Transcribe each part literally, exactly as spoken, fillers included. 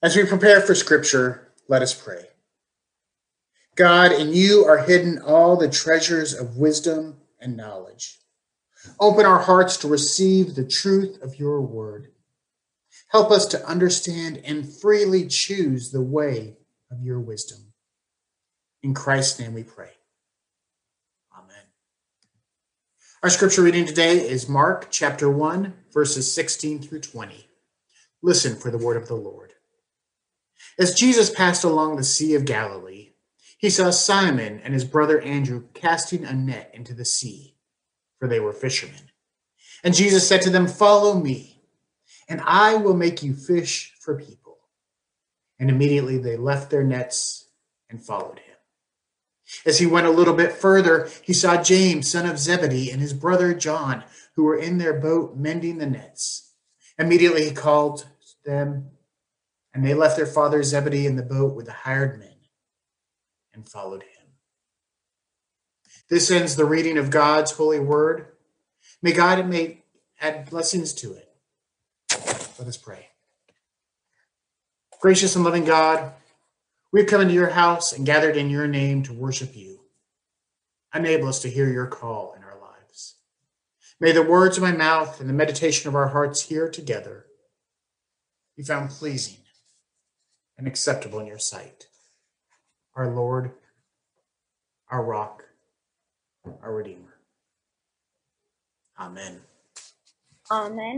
As we prepare for Scripture, let us pray. God, in you are hidden all the treasures of wisdom and knowledge. Open our hearts to receive the truth of your word. Help us to understand and freely choose the way of your wisdom. In Christ's name we pray. Amen. Our scripture reading today is Mark chapter one, verses sixteen through twenty. Listen for the word of the Lord. As Jesus passed along the Sea of Galilee, he saw Simon and his brother Andrew casting a net into the sea, for they were fishermen. And Jesus said to them, "Follow me, and I will make you fish for people." And immediately they left their nets and followed him. As he went a little bit further, he saw James, son of Zebedee, and his brother John, who were in their boat mending the nets. Immediately he called them, and they left their father Zebedee in the boat with the hired men and followed him. This ends the reading of God's holy word. May God may add blessings to it. Let us pray. Gracious and loving God, we've come into your house and gathered in your name to worship you. Enable us to hear your call in our lives. May the words of my mouth and the meditation of our hearts here together be found pleasing and acceptable in your sight. Our Lord, our rock, our Redeemer. Amen. Amen.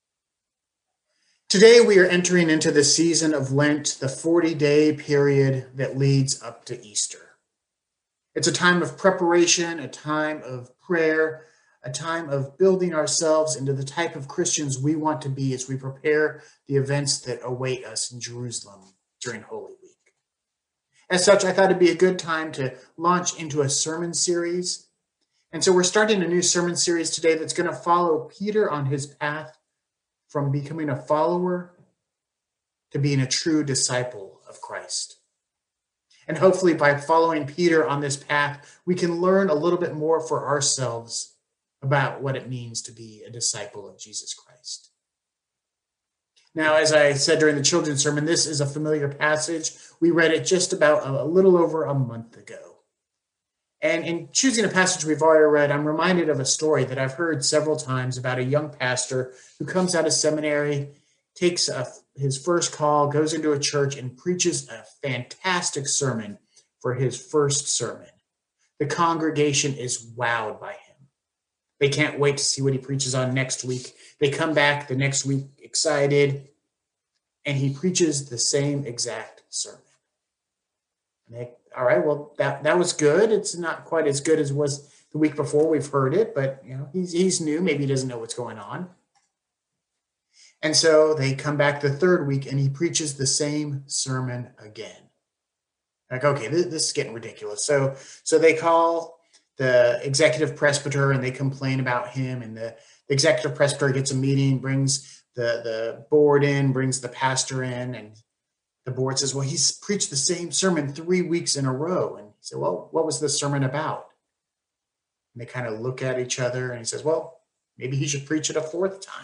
Today we are entering into the season of Lent, the forty-day period that leads up to Easter. It's a time of preparation, a time of prayer, a time of building ourselves into the type of Christians we want to be as we prepare the events that await us in Jerusalem during Holy Week. As such, I thought it'd be a good time to launch into a sermon series. And so we're starting a new sermon series today that's going to follow Peter on his path from becoming a follower to being a true disciple of Christ. And hopefully by following Peter on this path, we can learn a little bit more for ourselves about what it means to be a disciple of Jesus Christ. Now, as I said during the children's sermon, this is a familiar passage. We read it just about a, a little over a month ago. And in choosing a passage we've already read, I'm reminded of a story that I've heard several times about a young pastor who comes out of seminary, takes a, his first call, goes into a church, and preaches a fantastic sermon for his first sermon. The congregation is wowed by him. They can't wait to see what he preaches on next week. They come back the next week excited, and he preaches the same exact sermon. And they, all right, well, that, that was good. It's not quite as good as was the week before. We've heard it, but you know, he's he's new. Maybe he doesn't know what's going on. And so they come back the third week, and he preaches the same sermon again. Like, okay, this, this is getting ridiculous. So so they call the executive presbyter, and they complain about him, and the, the executive presbyter gets a meeting, brings the, the board in, brings the pastor in, and the board says, well, he's preached the same sermon three weeks in a row. And he said, well, what was the sermon about? And they kind of look at each other, and he says, well, maybe he should preach it a fourth time.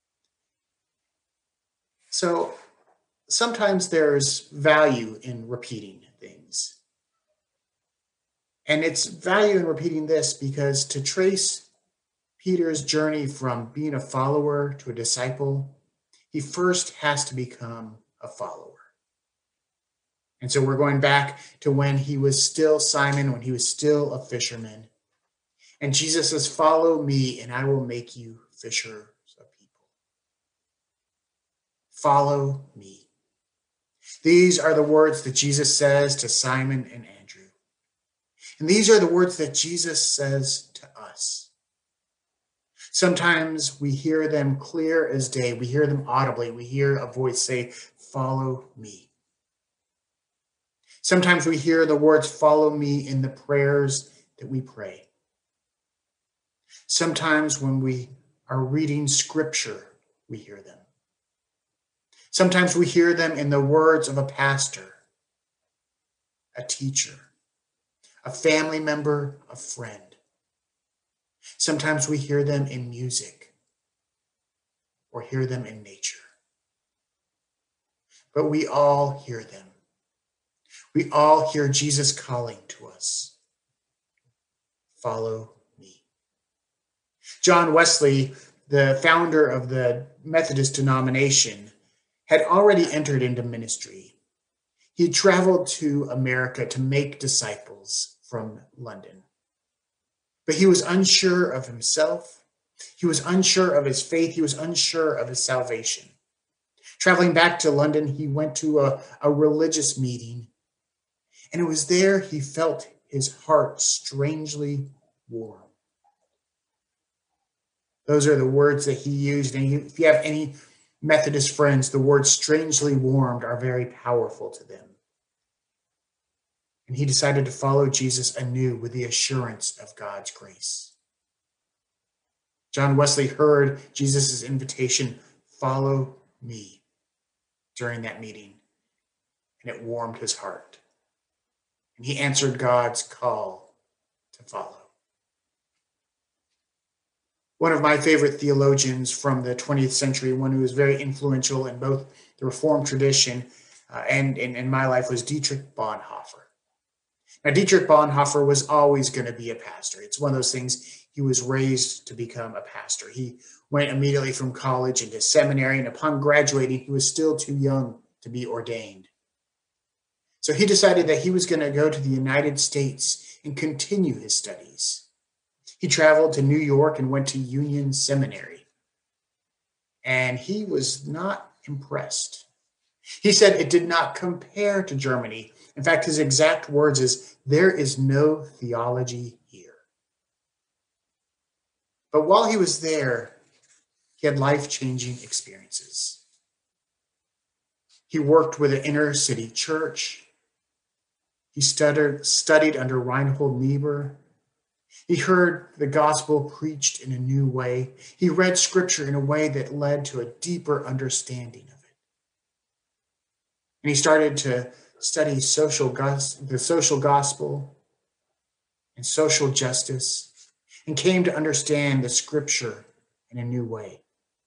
So sometimes there's value in repeating things. And it's value in repeating this because to trace Peter's journey from being a follower to a disciple, he first has to become a follower. And so we're going back to when he was still Simon, when he was still a fisherman. And Jesus says, follow me and I will make you fishers of people. Follow me. These are the words that Jesus says to Simon and Andrew. And these are the words that Jesus says to us. Sometimes we hear them clear as day. We hear them audibly. We hear a voice say, follow me. Sometimes we hear the words, follow me, in the prayers that we pray. Sometimes when we are reading scripture, we hear them. Sometimes we hear them in the words of a pastor, a teacher, a family member, a friend. Sometimes we hear them in music or hear them in nature. but we all hear them. We all hear Jesus calling to us. Follow me. John Wesley, the founder of the Methodist denomination, had already entered into ministry. He had traveled to America to make disciples from London. But he was unsure of himself. He was unsure of his faith. He was unsure of his salvation. Traveling back to London, he went to a, a religious meeting, and it was there he felt his heart strangely warm. Those are the words that he used. And if you have any Methodist friends, the words strangely warmed are very powerful to them. And he decided to follow Jesus anew with the assurance of God's grace. John Wesley heard Jesus' invitation, follow me, during that meeting, and it warmed his heart. And he answered God's call to follow. One of my favorite theologians from the twentieth century, one who was very influential in both the Reformed tradition uh, and in, in my life, was Dietrich Bonhoeffer. Now, Dietrich Bonhoeffer was always going to be a pastor. It's one of those things, he was raised to become a pastor. He went immediately from college into seminary, and upon graduating, he was still too young to be ordained. So he decided that he was going to go to the United States and continue his studies. He traveled to New York and went to Union Seminary. And he was not impressed. He said it did not compare to Germany. In fact, his exact words is, there is no theology here. But while he was there, he had life-changing experiences. He worked with an inner city church. He studied, studied under Reinhold Niebuhr. He heard the gospel preached in a new way. He read scripture in a way that led to a deeper understanding of it. And he started to study social the social gospel and social justice, and came to understand the scripture in a new way.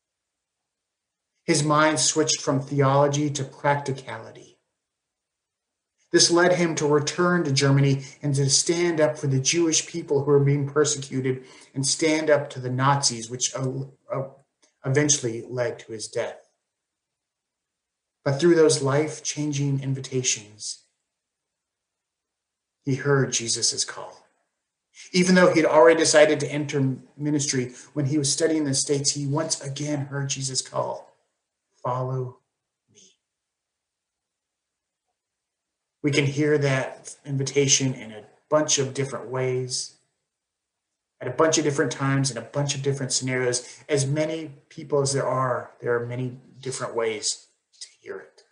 His mind switched from theology to practicality. This led him to return to Germany and to stand up for the Jewish people who were being persecuted and stand up to the Nazis, which eventually led to his death. But through those life-changing invitations, he heard Jesus' call. Even though he'd already decided to enter ministry when he was studying in the States, he once again heard Jesus' call, follow me. We can hear that invitation in a bunch of different ways, at a bunch of different times, in a bunch of different scenarios. As many people as there are, there are many different ways to hear it.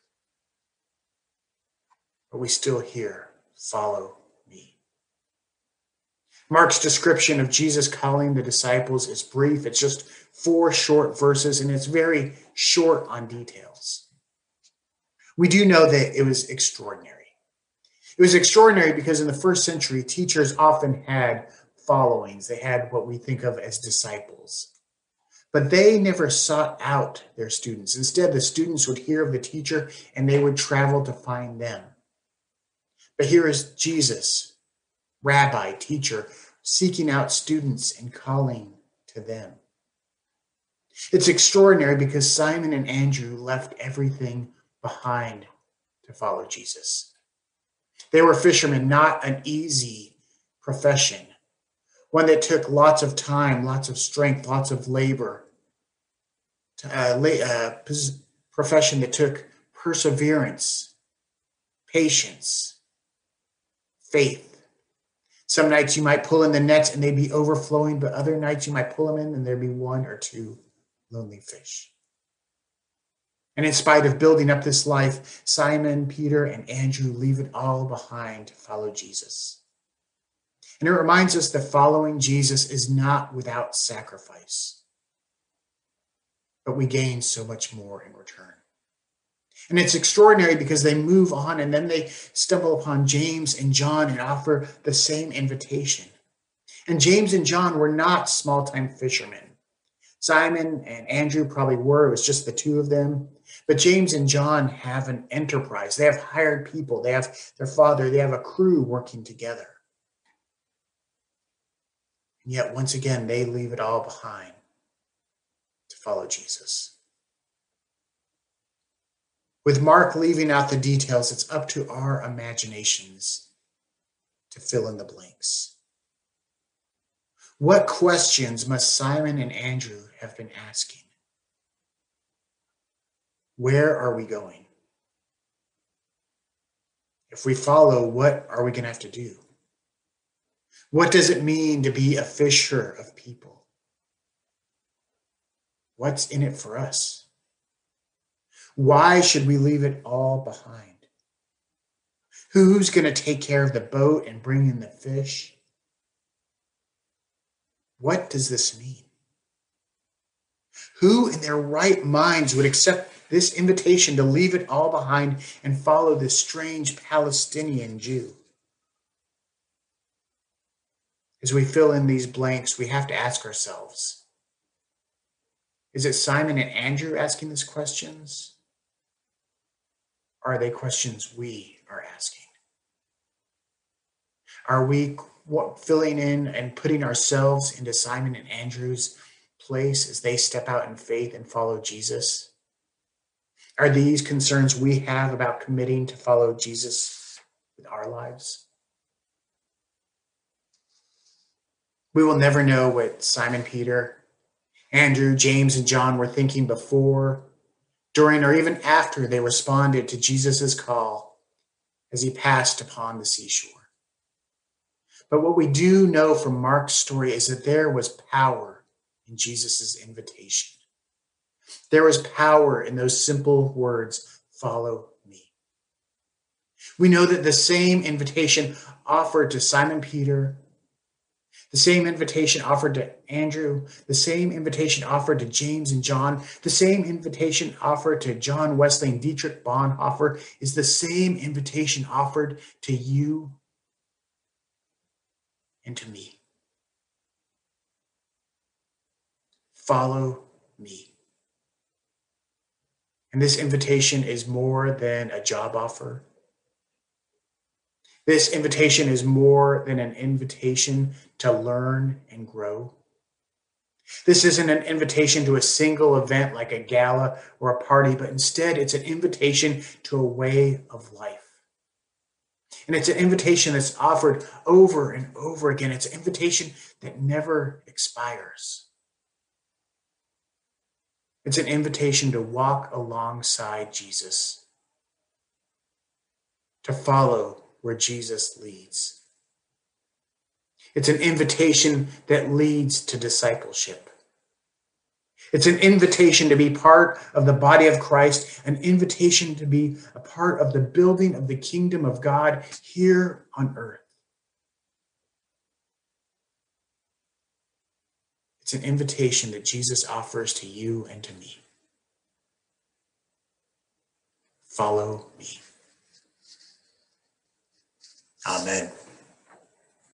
But we still hear, follow me. Mark's description of Jesus calling the disciples is brief. It's just four short verses, and it's very short on details. We do know that it was extraordinary. It was extraordinary because in the first century, teachers often had followings. They had what we think of as disciples. But they never sought out their students. Instead, the students would hear of the teacher and they would travel to find them. But here is Jesus, rabbi, teacher, seeking out students and calling to them. It's extraordinary because Simon and Andrew left everything behind to follow Jesus. They were fishermen, not an easy profession, one that took lots of time, lots of strength, lots of labor, a uh, profession that took perseverance, patience, faith. Some nights you might pull in the nets and they'd be overflowing, but other nights you might pull them in and there'd be one or two lonely fish. And in spite of building up this life, Simon, Peter, and Andrew leave it all behind to follow Jesus. And it reminds us that following Jesus is not without sacrifice, but we gain so much more in return. And it's extraordinary because they move on and then they stumble upon James and John and offer the same invitation. And James and John were not small-time fishermen. Simon and Andrew probably were. It was just the two of them. But James and John have an enterprise. They have hired people. They have their father. They have a crew working together. And yet, once again, they leave it all behind to follow Jesus. With Mark leaving out the details, it's up to our imaginations to fill in the blanks. What questions must Simon and Andrew have been asking? Where are we going? If we follow, what are we going to have to do? What does it mean to be a fisher of people? What's in it for us? Why should we leave it all behind? Who's going to take care of the boat and bring in the fish? What does this mean? Who in their right minds would accept this invitation to leave it all behind and follow this strange Palestinian Jew? As we fill in these blanks, we have to ask ourselves, is it Simon and Andrew asking these questions? Or are they questions we are asking? Are we filling in and putting ourselves into Simon and Andrew's place as they step out in faith and follow Jesus? Are these concerns we have about committing to follow Jesus with our lives? We will never know what Simon Peter, Andrew, James, and John were thinking before, during, or even after they responded to Jesus' call as he passed upon the seashore. But what we do know from Mark's story is that there was power in Jesus' invitation. There was power in those simple words, follow me. We know that the same invitation offered to Simon Peter, the same invitation offered to Andrew, the same invitation offered to James and John, the same invitation offered to John Wesley and Dietrich Bonhoeffer is the same invitation offered to you and to me. Follow me. And this invitation is more than a job offer. This invitation is more than an invitation to learn and grow. This isn't an invitation to a single event like a gala or a party, but instead it's an invitation to a way of life. And it's an invitation that's offered over and over again. It's an invitation that never expires. It's an invitation to walk alongside Jesus, to follow where Jesus leads. It's an invitation that leads to discipleship. It's an invitation to be part of the body of Christ, an invitation to be a part of the building of the kingdom of God here on earth. It's an invitation that Jesus offers to you and to me. Follow me. Amen.